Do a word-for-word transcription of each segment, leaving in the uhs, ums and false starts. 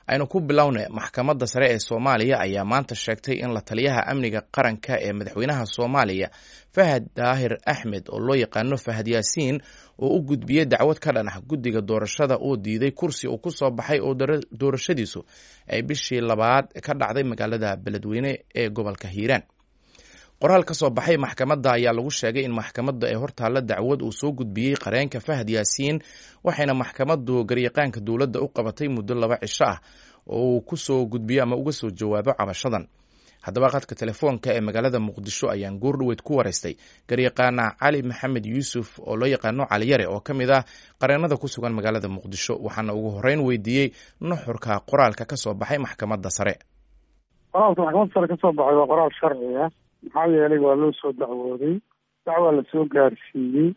aynu ku bilownay maxkamadda sare ee Soomaaliya ayaa maanta sheegtay in la taliyaha amniga qaranka ee madaxweynaha Soomaaliya Fahad Daahir Axmed oo loo yaqaano Fahad Yaasiin oo u gudbiyay dacwad ka dhan ah guddiga doorashada oo diiday kursi uu ku soo baxay oo doorashadiisu ay bishii labaad ka dhacday magaalada Beledweyne ee gobolka Hiiraan. qoraal ka soo baxay maxkamadda ayaa lagu sheegay in maxkamadda ay hortaalla dacwad uu soo gudbiyey qareenka Fahad Yaasiin waxayna maxkamaddu garyaqaanka dowladda u qabatay muddo laba cisho ah oo uu ku soo gudbiyo ama uga soo jawaabo cabashadan. haddaba qadka telefoonka ee magaalada Muqdisho ayaan goordhoweyd ku wareystay garyaqaana Cali Maxamed Yuusuf oo loo yaqaano Cali Yare oo ka mid ah qareennada ku sugan magaalada Muqdisho waxaana ugu horreyn weydiiyey nuxurka qoraalka ka soo baxay maxkamadda sare. qoraalka maxkamadda sare ka soo baxay waa qoraal sharci ah maxaa yeelay waa loo soo dacwooday dacwa la soo gaarsiiyey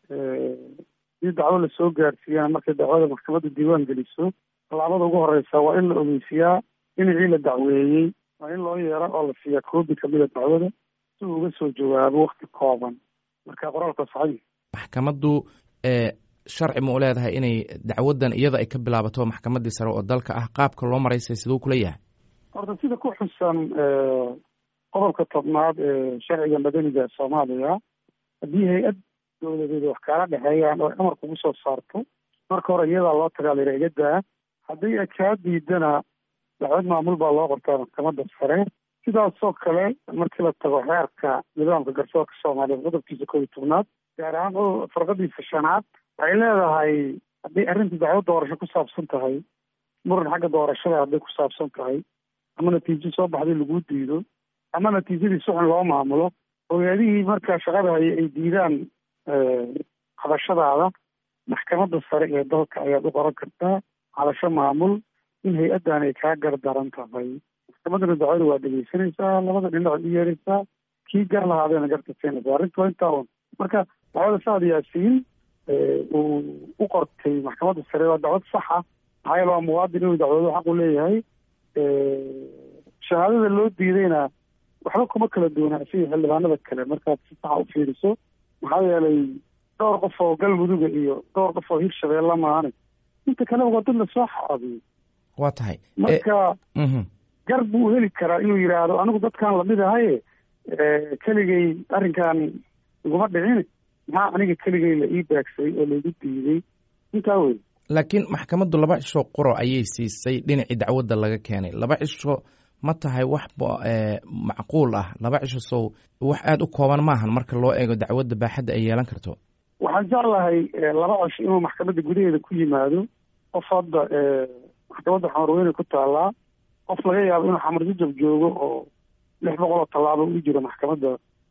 si dacwo la soo gaarsiiyana markay dacwada maxkamadda diiwaan geliso tallaabada ugu horeysa waa in la ogeysiyaa dhinacii la dacweeyey waa in loo yeero oo la siiyaa koobi kamida dacwada si uu uga soo jawaabo wakti kooban marka qoraalka saxiix. maxkamaddu sharci ma u leedahay inay dacwadan iyada ay ka bilaabato maxkamaddii sare oo dalka ah qaabka loo maraysay siduu kula yahay? horta sida ku xusan qodobka tobnaad ee sharciga madaniga Soomaaliya haddii hay-ad dowladeed wax kala dhexeeyaan oo amar kugu soo saarto marka hore iyadaa loo tagaa la eegadaa haddii ay kaa diidana dacwad maamul baa loo qortaa maxkamadda sare sidaasoo kale markii la tago xeerka nidaamka garsoorka Soomaaliya qodobkiisa koob iyo tobnaad gaar ahaan farqadiisa shanaad waxay leedahay haddii arrinta dacwad doorasho ku saabsan tahay muran xagga doorashada hadday ku saabsan tahay ama natiijo soo baxday lagu diido ama natiijadii si xun loo maamulo ogaadihii markaa shaqada hay ay diidaan qabashadaada maxkamadda sare ee dalka ayaad u qoran kartaa cabasho maamul in hay-addan ay kaa gardaran tahay maxkamaddana dacwada waa dhegeysanaysaa labada dhinac u yeeraysaa kii gar lahaadeena garta siinaysaa arrinta waa intaa un marka dacwada Fahad Yaasiin uu u qortay maxkamadda sare waa dacwad saxa maxaa yeele waa muwaadin inuu dacwado xaq u leeyahay shahaadada loo diidayna waxba kuma kala duwanaa sida xildhibaanada kale markaad si saxa u fiiriso maxaa yeelay dhowr qof oo galmuduga iyo dhowr qof oo hirshabeelle maahane inta kaleba waa dad lasoo xaabiyo waa tahay marka gar buu heli karaa inuu yidhaahdo anigu dadkan lamid ahaye keligay arrinkan iguma dhicin maxaa aniga keligay la ii baagsay oo laigu diiday intaa wey. laakiin maxkamaddu laba cisho qoro ayay siisay dhinacii dacwadda laga keenay laba cisho ma tahay wax macquul ah laba cisho sow wax aada u kooban maahan marka loo eego dacwadda baaxadda ay yeelan karto? waxaan jeclahay laba cisho inuu maxkamadda gudaheeda ku yimaado qof hadda maxkamadda xamarweyne ku taallaa qof laga yaabo inuu xamarjajab joogo oo lix boqol oo tallaabo u jiro maxkamadda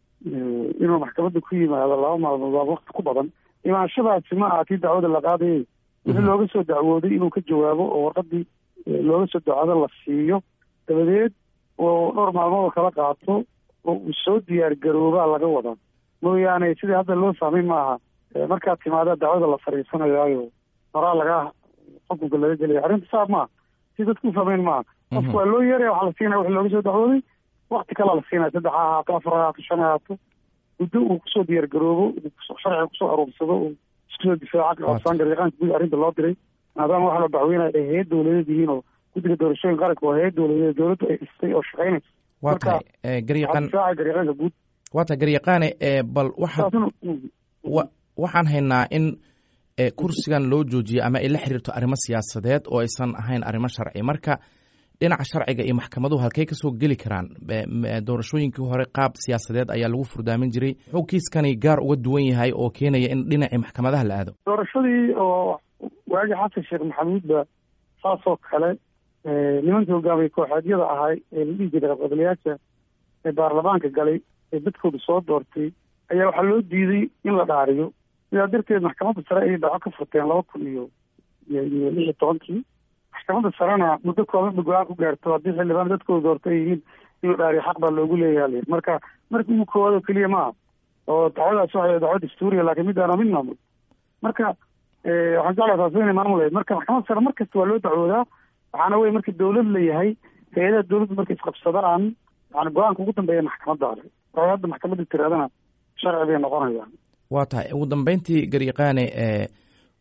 inuu maxkamadda ku yimaado laba maalmood waa wakti ku badan imaanshadaasi ma aha tii dacwada la qaadayay wixii looga soo dacwooday inuu ka jawaabo oo warqadii looga soo dacwado la siiyo dabadeed oo dhowr maalmood oo kala qaato oo uu soo diyaar garoobaa laga wadaa mooyaane sidii hadda loo fahmay maaha markaad timaada dacwada la fariisanayaayo horaa laga xukunka laga gelaya arrinta saab maaha si dadku u fahmeyn maaha qofku waa loo yeeraya waxaa la siinaya wixii looga soo dacwooday wakti kalaa la siinaya saddex ha ahaato afar ha ahaato shan ha ahaato muddo uu kusoo diyaar garoobo sharciga kusoo aruursado uu iskusoo difaaca codsan garyaqaanka guud arrinta loo diray maadaama waxa la dacweynaya ay hay-ad dowladeed yihiin oo guddiga doorashooyin qaranka waa hay-ad dowladeed dowladdu ay dhistay oo shaqeynaysa. waa tahay garyaqaan garyaqaanka guud waa tahay garyaqaane bal waxaad waxaan haynaa in kursigan loo joojiyay ama ay la xiriirto arrimo siyaasadeed oo aysan ahayn arrimo sharci marka dhinaca sharciga iyo maxkamaduhu halkay kasoo geli karaan? doorashooyinkii hore qaab siyaasadeed ayaa lagu furdaamin jiray wuxuu kiiskani gaar uga duwan yahay oo keenaya in dhinacii maxkamadaha la aado? doorashadii oo waagi xasan sheekh maxamuudba saasoo kale nimankii hogaamiyey kooxeedyada ahay ee la dhihi jiray qabqablayaasha ee baarlamaanka galay ee dadkooda soo doortay ayaa waxaa loo diiday in la dhaariyo sidaa darteed maxkamadda sare ayay dhaco ka furteen laba kun iyo iyo lix iyo tobankii maxkamadda sarena muddo kooban ba go-aan ku gaarto haddii xildhibaan dadkooda doorta ay yihiin inuu dhaariyo xaq baa loogu leeyahay marka markii ugu koowaad oo keliya maaha oo dacwadaas waxay dacwad dastuuriya laakiin midaana mid maamul marka waxaan jeclaa taasi inay maamulayd marka maxkamadda sare mar kasta waa loo dacwoodaa waxaana wey markii dowlad la yahay hay-adaha dowladda markay isqabsadaan yani go-aanka ugu dambeeya maxkamadda ale oo hadda maxkamadda tiraadana sharci bay noqonayaan. waa tahay ugu dambeyntii garyaqaane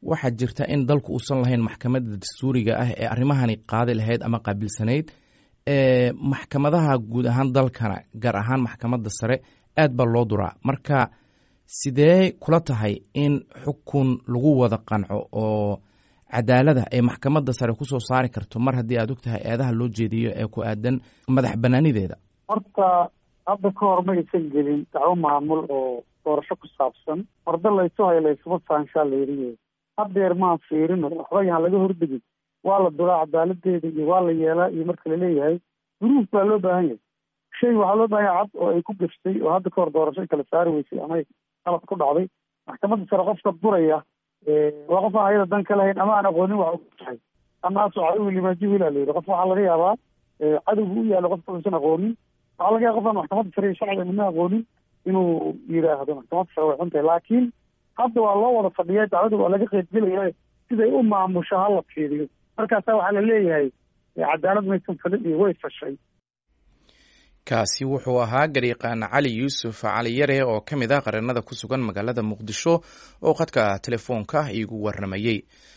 waxaa jirta in dalku uusan lahayn maxkamadda dastuuriga ah ee arrimahani qaadi lahayd ama qaabilsanayd maxkamadaha guud ahaan dalkana gaar ahaan maxkamadda sare aad baa loo duraa marka sidee kula tahay in xukun lagu wada qanco oo cadaalada ay maxkamadda sare kusoo saari karto mar haddii aad og tahay eedaha loo jeediyo ee ku aadan madax banaanideeda? horta hadda ka hor ma aysan gelin dacwo maamul oo doorasho ku saabsan horda laysu hayo laysuma saanshaa layidhi haddeer maan fiirin waxba yaan laga hordegin waa la duraa cadaaladeeda iyo waa la yeelaa iyo marka laleeyahay duruuf baa loo baahan yahay shay waxaa loo baahan yahay cad oo ay ku gaftay oo hadda ka hor doorasho ay kala saari weysay ama qalad ku dhacday maxkamadda sare qofka duraya waa qof aan ayada dan ka lahayn ama aan aqoonin wax u tahay anaasu cadow limaajihila la yidhi qof waxaa laga yaabaa cadowgu u yaalo qofka uusan aqoonin waxaa laga yaaba qof aan maxkamadda sare iyo shacbiga midna aqoonin inuu yidhaahdo maxkamadda sare way xuntahay laakiin hadda waa loo wada fadhiya dacwada waa laga qeybgelaya siday u maamusho hala fiiriyo markaasaa waxaa la leeyahay cadaalad maysan falin iyo way fashay. kaasi wuxuu ahaa garyaqaan cali yuusuf cali yare oo ka mid ah qareennada ku sugan magaalada muqdisho oo khadka telefoonka iigu warramayey.